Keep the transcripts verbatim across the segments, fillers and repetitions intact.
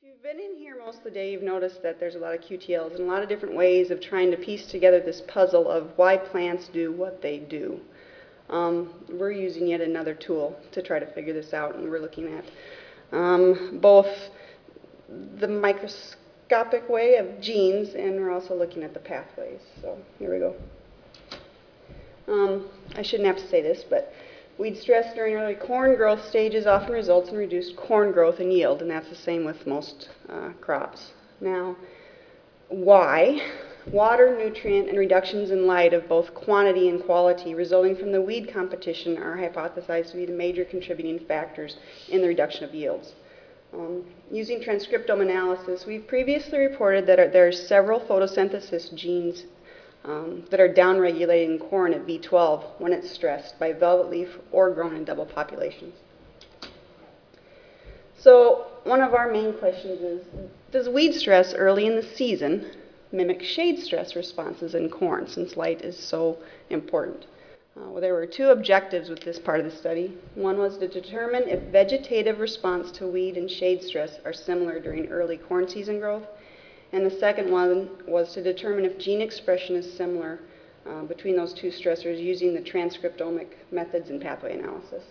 you've been in here most of the day, you've noticed that there's a lot of Q T Ls and a lot of different ways of trying to piece together this puzzle of why plants do what they do. Um, we're using yet another tool to try to figure this out, and we're looking at um, both the microscopic way of genes, and we're also looking at the pathways. So here we go. Um, I shouldn't have to say this, but weed stress during early corn growth stages often results in reduced corn growth and yield, and that's the same with most uh, crops. Now, why? Water, nutrient, and reductions in light of both quantity and quality resulting from the weed competition are hypothesized to be the major contributing factors in the reduction of yields. Um, using transcriptome analysis, we've previously reported that there are several photosynthesis genes um, that are downregulated in corn at V twelve when it's stressed by velvet leaf or grown in double populations. So one of our main questions is, does weed stress early in the season mimic shade stress responses in corn, since light is so important? Uh, well, there were two objectives with this part of the study. One was to determine if vegetative response to weed and shade stress are similar during early corn season growth, and the second one was to determine if gene expression is similar uh, between those two stressors using the transcriptomic methods and pathway analysis.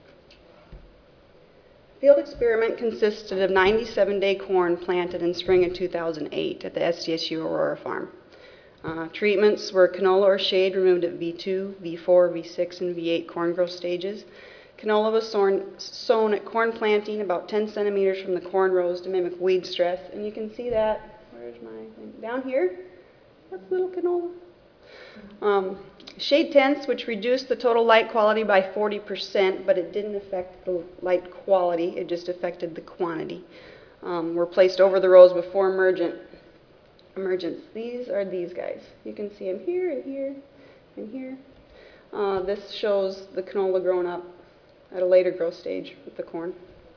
Field experiment consisted of ninety-seven day corn planted in spring of two thousand eight at the S D S U Aurora farm. Uh, treatments were canola or shade removed at V two, V four, V six, and V eight corn growth stages. Canola was sown, sown at corn planting about ten centimeters from the corn rows to mimic weed stress, and you can see that, where's my thing? Down here, that's little canola. Um, shade tents, which reduced the total light quality by forty percent, but it didn't affect the light quality, it just affected the quantity, um, were placed over the rows before emergent. emergence. These are these guys. You can see them here and here and here. Uh, this shows the canola grown up at a later growth stage with the corn.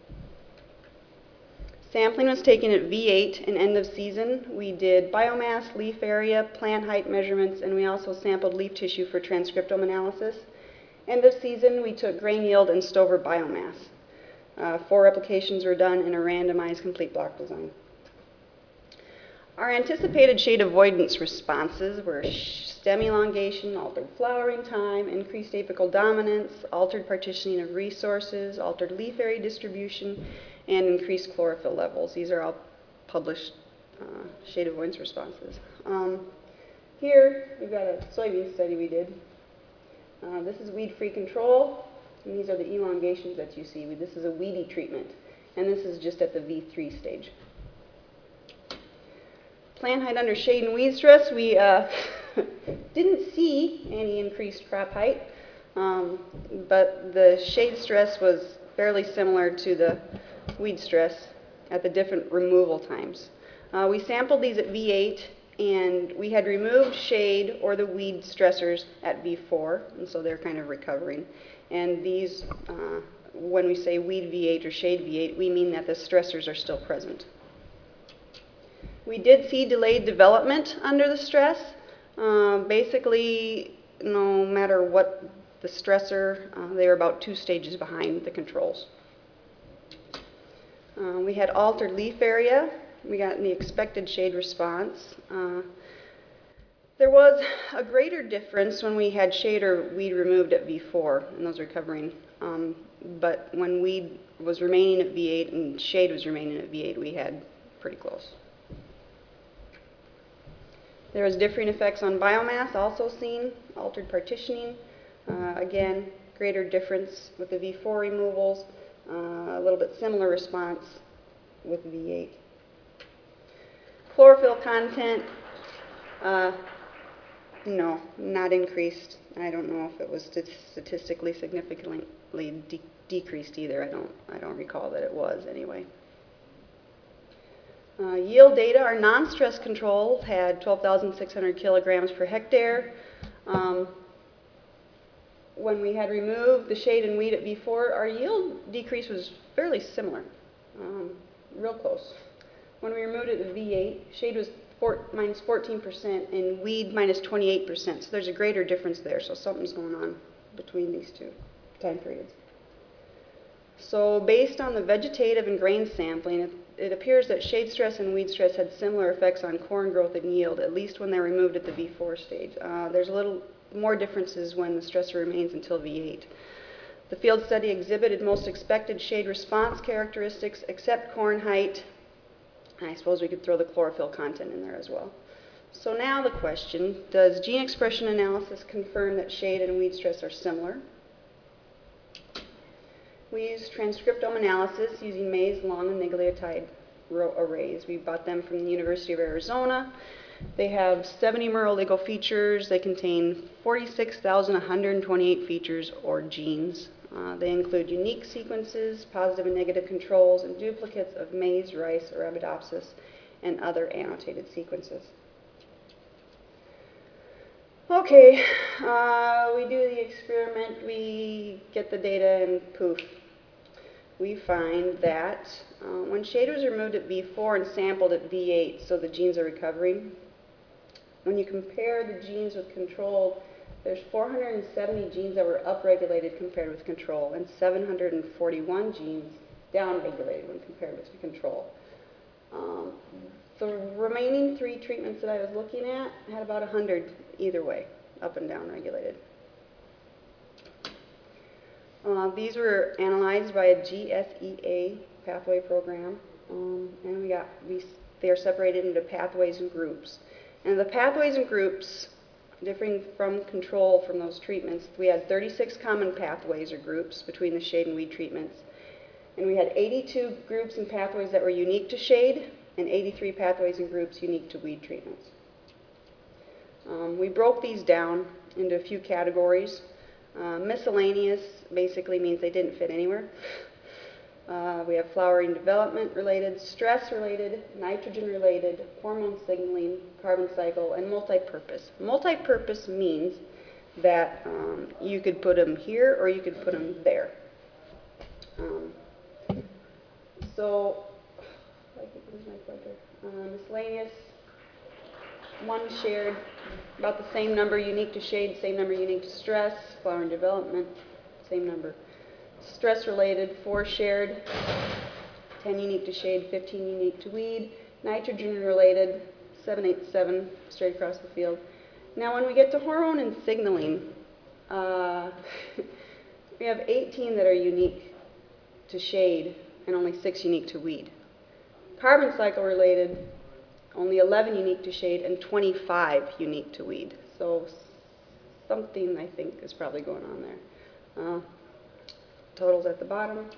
Sampling was taken at V eight and end of season. We did biomass, leaf area, plant height measurements, and we also sampled leaf tissue for transcriptome analysis. End of season, we took grain yield and stover biomass. Uh, four replications were done in a randomized complete block design. Our anticipated shade avoidance responses were stem elongation, altered flowering time, increased apical dominance, altered partitioning of resources, altered leaf area distribution, and increased chlorophyll levels. These are all published uh, shade avoidance responses. Um, here, we've got a soybean study we did. Uh, this is weed-free control, and these are the elongations that you see. This is a weedy treatment, and this is just at the V three stage. Plant height under shade and weed stress, we uh, didn't see any increased crop height, um, but the shade stress was fairly similar to the weed stress at the different removal times. Uh, we sampled these at V eight, and we had removed shade or the weed stressors at V four, and so they're kind of recovering. And these, uh, when we say weed V eight or shade V eight, we mean that the stressors are still present. We did see delayed development under the stress. Uh, basically, no matter what the stressor, uh, they were about two stages behind the controls. Uh, we had altered leaf area. We got the expected shade response. Uh, there was a greater difference when we had shade or weed removed at V four, and those recovering. Um, but when weed was remaining at V eight and shade was remaining at V eight, we had pretty close. There was differing effects on biomass also seen, altered partitioning. Uh, again, greater difference with the V four removals, uh, a little bit similar response with V eight. Chlorophyll content, uh, no, not increased. I don't know if it was statistically significantly de decreased either. I don't, I don't recall that it was anyway. Uh, yield data, our non-stress controls had twelve thousand six hundred kilograms per hectare. Um, when we had removed the shade and weed at V four, our yield decrease was fairly similar, um, real close. When we removed it at V eight, shade was four, minus fourteen percent and weed minus twenty-eight percent, so there's a greater difference there, so something's going on between these two time periods. So based on the vegetative and grain sampling, it appears that shade stress and weed stress had similar effects on corn growth and yield, at least when they're removed at the V four stage. Uh, there's a little more differences when the stressor remains until V eight. The field study exhibited most expected shade response characteristics except corn height. I suppose we could throw the chlorophyll content in there as well. So now the question, does gene expression analysis confirm that shade and weed stress are similar? We use transcriptome analysis using maize long and nucleotide arrays. We bought them from the University of Arizona. They have seventy mer oligofeatures. They contain forty-six thousand one hundred twenty-eight features or genes. Uh, they include unique sequences, positive and negative controls, and duplicates of maize, rice, Arabidopsis, and other annotated sequences. Okay, uh, we do the experiment, we get the data, and poof. We find that uh, when shade was removed at V four and sampled at V eight, so the genes are recovering, when you compare the genes with control, there's four hundred seventy genes that were upregulated compared with control, and seven hundred forty-one genes downregulated when compared with control. Um, the remaining three treatments that I was looking at had about one hundred either way, up and down regulated. Uh, these were analyzed by a G S E A pathway program, um, and we got we, they are separated into pathways and groups. And the pathways and groups, differing from control from those treatments, we had thirty-six common pathways or groups between the shade and weed treatments. And we had eighty-two groups and pathways that were unique to shade, and eighty-three pathways and groups unique to weed treatments. Um, we broke these down into a few categories. Uh, miscellaneous basically means they didn't fit anywhere. Uh, we have flowering development related, stress related, nitrogen related, hormone signaling, carbon cycle, and multi-purpose. Multi-purpose means that um, you could put them here or you could put them there. Um, so, I think this is my pointer. Uh, miscellaneous, one shared, about the same number unique to shade, same number unique to stress. Flowering development, same number. Stress related, four shared, ten unique to shade, fifteen unique to weed. Nitrogen related, seven, eight, seven, straight across the field. Now when we get to hormone and signaling, uh, we have eighteen that are unique to shade and only six unique to weed. Carbon cycle related, only eleven unique to shade and twenty-five unique to weed. So something I think is probably going on there. Uh, totals at the bottom.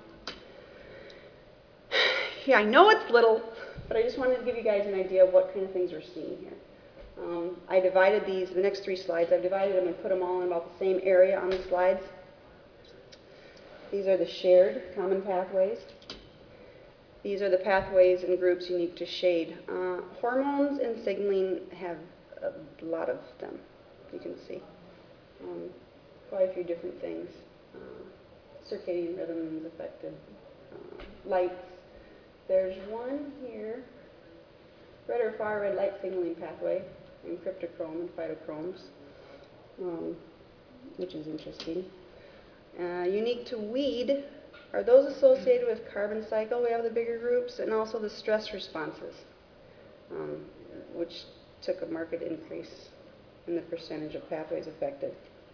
Yeah, I know it's little, but I just wanted to give you guys an idea of what kind of things we're seeing here. Um, I divided these, the next three slides, I've divided them and put them all in about the same area on the slides. These are the shared common pathways. These are the pathways and groups unique to shade. Uh, hormones and signaling have a lot of them, you can see. Um, quite a few different things. Uh, circadian rhythms affected, uh, lights. There's one here, red or far red light signaling pathway, and cryptochrome and phytochromes, um, which is interesting. Uh, unique to weed are those associated with carbon cycle. We have the bigger groups, and also the stress responses, um, which took a marked increase in the percentage of pathways affected.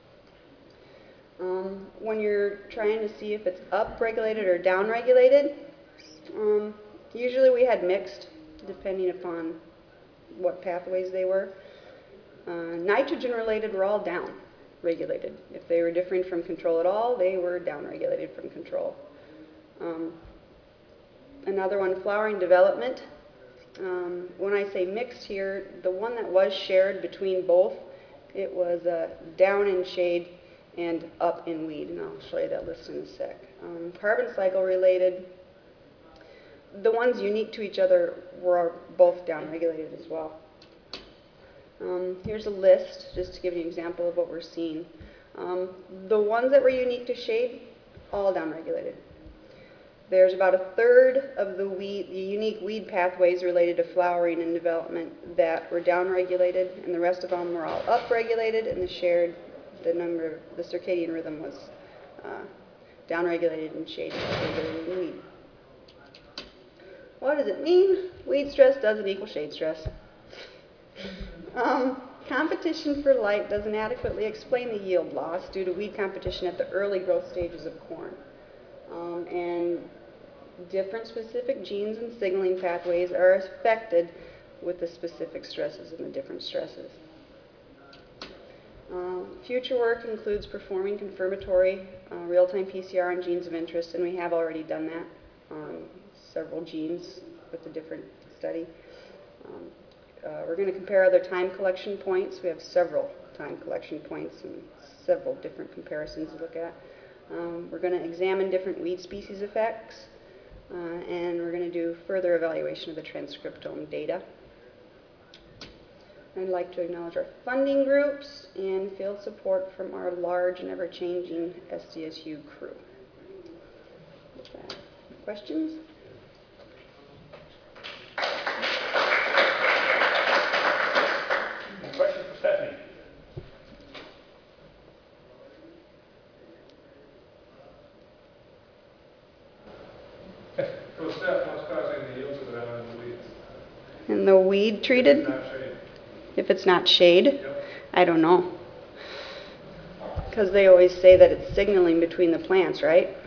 Um, when you're trying to see if it's up-regulated or down-regulated, um, usually we had mixed, depending upon what pathways they were. Uh, nitrogen-related were all down-regulated. If they were differing from control at all, they were down-regulated from control. Um, another one, flowering development. Um, when I say mixed here, the one that was shared between both, it was uh, down in shade and up in weed, and I'll show you that list in a sec. Um, carbon cycle related, the ones unique to each other were both down-regulated as well. Um, here's a list, just to give you an example of what we're seeing. Um, the ones that were unique to shade, all down-regulated. There's about a third of the, weed, the unique weed pathways related to flowering and development that were down-regulated, and the rest of them were all up-regulated, and the shared, the number, the circadian rhythm was uh, down-regulated in shade and up-regulated in weed. What does it mean? Weed stress doesn't equal shade stress. Um, competition for light doesn't adequately explain the yield loss due to weed competition at the early growth stages of corn. Um, and different specific genes and signaling pathways are affected with the specific stresses and the different stresses. Uh, future work includes performing confirmatory uh, real-time P C R on genes of interest, and we have already done that on several genes with a different study. Um, uh, we're going to compare other time collection points. We have several time collection points and several different comparisons to look at. Um, we're going to examine different weed species effects, uh, and we're going to do further evaluation of the transcriptome data. I'd like to acknowledge our funding groups and field support from our large and ever-changing S D S U crew. With that, questions? Any questions for Stephanie? So Steph, what's causing the yields to go down in the weeds? And the weed treated? Not shade. If it's not shade? Yep. I don't know. Because they always say that it's signaling between the plants, right?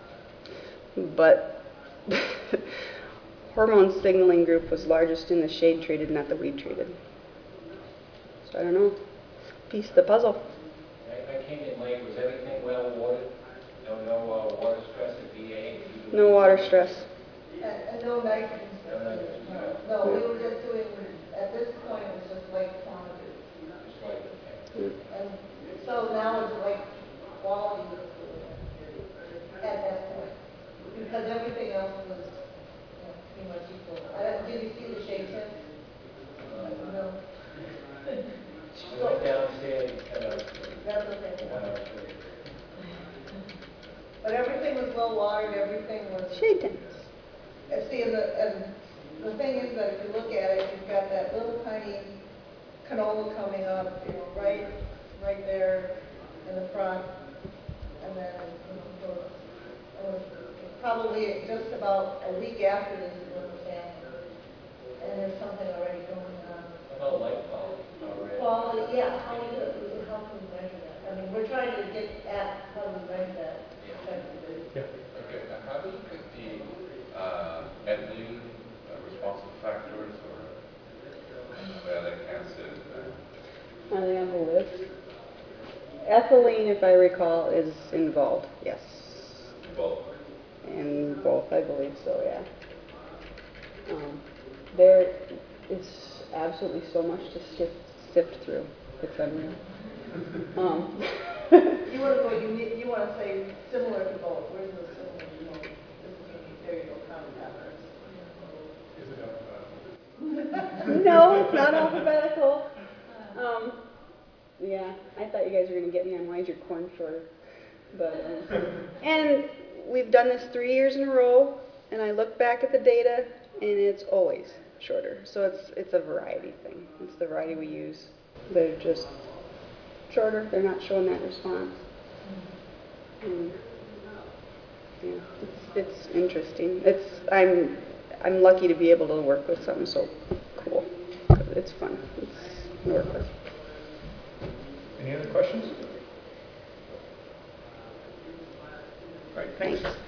But hormone signaling group was largest in the shade treated, not the weed treated. So I don't know. Piece of the puzzle. I, I came in late. Was everything well watered? No, no uh, water stress at V A? No water stress. And, and no nitrogen stress. No, no, we were just doing, at this point, it was just like quantity. Just like, okay. And so now it's like quality at that point. Because everything else was, you know, pretty much equal. I don't, did you see the shade test? No. She went downstairs and uh, That's okay. uh, But everything was well watered, everything was. Shade tents. And see, and the, and the thing is that if you look at it, you've got that little tiny canola coming up, you know, right, right there in the front, and then, you know, so it was probably just about a week after this is when it's happened, and there's something already going on. about light quality already. Quality, yeah, how we do it, how can we measure that? I mean, we're trying to get at how we measure that effectively. Okay, now how do you pick the uh, ethylene uh, responsive factors or malic acid? Uh, Are they on the list? Ethylene, if I recall, is involved. Yes. both? In both, I believe so, yeah. Um, there is absolutely so much to sift, sift through. It's unreal. Um, You want to go, you need, you want to say similar to both, where's the similar to both? This is going to be, there you go, common patterns. Is it alphabetical? no, it's not alphabetical. Um, yeah, I thought you guys were going to get me on why is your corn shorter. But, um, and we've done this three years in a row, and I look back at the data, and it's always shorter. So it's it's a variety thing. It's the variety we use. They're just shorter. They're not showing that response. Um, yeah, it's it's interesting. It's I'm I'm lucky to be able to work with something so cool. It's fun. It's to work with. Any other questions? All right, thanks. Thanks.